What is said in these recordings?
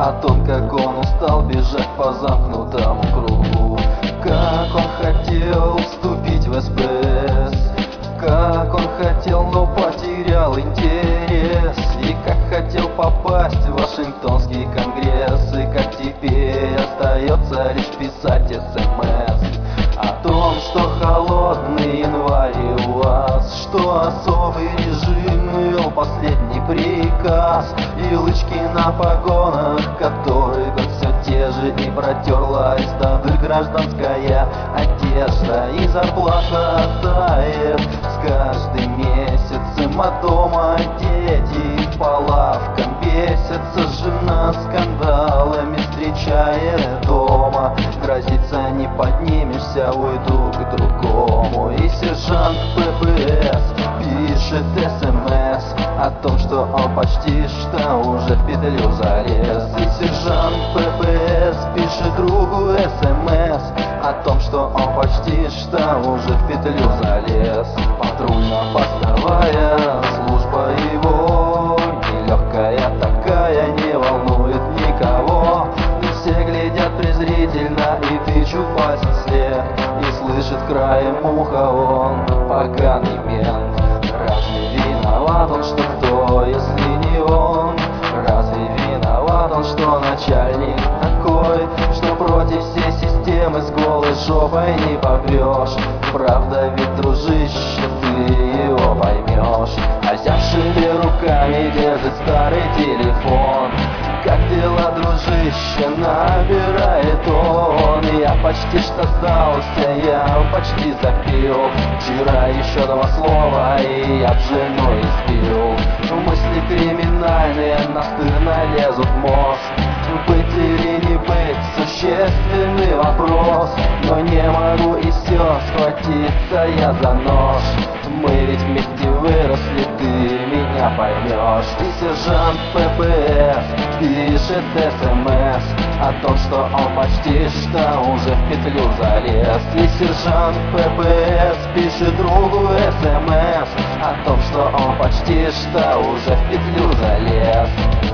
о том, как он устал бежать по замкнутому кругу, как он хотел вступить в СПС, как он хотел, но потерял интерес, и как хотел попасть в Вашингтонский конгресс, и как теперь остается лишь писать СМС о том, что холодный январь у вас, что особый режим вел последний приказ, и лычки на погонах, которых все те же, и протерлась до дыр гражданская одежда, и зарплата тает с каждым месяцем, а дома дети по лавкам бесятся, жена скандалами встречает дома, грозится не поднимешься, уйду к другому, и сержант ППС пишет СМС о том, что он почти что уже в петлю залез, и сержант ППС пишет другу СМС о том, что он почти что уже в петлю залез. Патрульно-постовая служба его нелегкая такая, не волнует никого, и все глядят презрительно и тычут пальцем вслед, и слышит краем уха он поганый мент. Разве виноват он, что кто, если не он? Разве виноват он, что начальник такой, что против всей системы с голой жопой не попрешь? Правда ведь, дружище, ты его поймешь. Озябшими руками держит старый телефон. Как дела, дружище, набирает он. Я почти что сдался, я почти запил. Вчера еще 2 слова, и я б жену избил. Мысли криминальные настырно лезут в мозг. Быть или не быть, существенный вопрос. Но не могу и все, схватиться я за нож. Мы ведь вместе выросли, ты меня поймешь. И сержант ППС пишет СМС о том, что он почти что уже в петлю залез. И сержант ППС пишет другу СМС о том, что он почти что уже в петлю залез.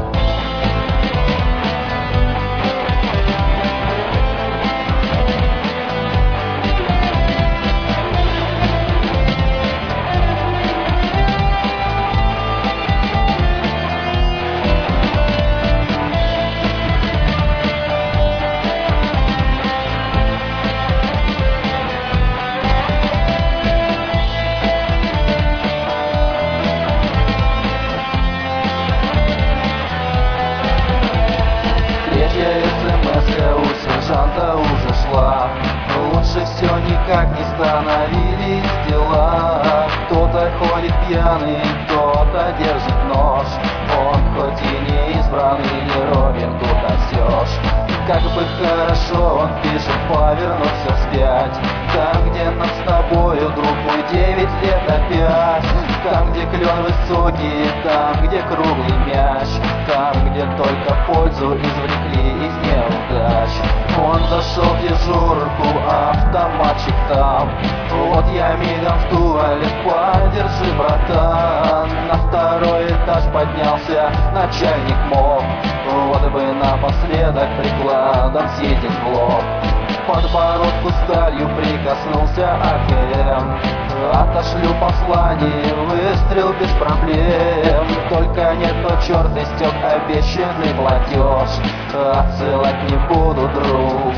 У сержанта уже шла, лучше все никак не становились дела. Кто-то ходит пьяный, кто-то держит нож. Он хоть и не избранный, не Робин Гуд осёж. Как бы хорошо, он пишет, повернуться вспять. Там, где над тобою, друг мой, 9 лет опять. Там, где клен высокий, там, где круглый мяч. Там, где только пользу извлекли из неудач. Он зашел в дежурку, автоматчик там. Вот я мигом в туалет, подержи, братан. На 2-й этаж поднялся начальник МОП. Вот бы напоследок прикладом съездить в лоб. Подбородку сталью прикоснулся АКМ. Отошлю послание, выстрел без проблем. Только нет, но черт истек обещанный платеж. Отсылать не буду, друг,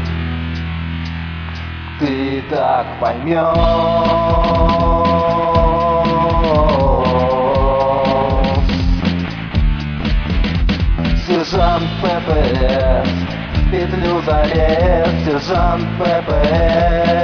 ты так поймешь. Сержант ППС в петлю залез, сержант ППС.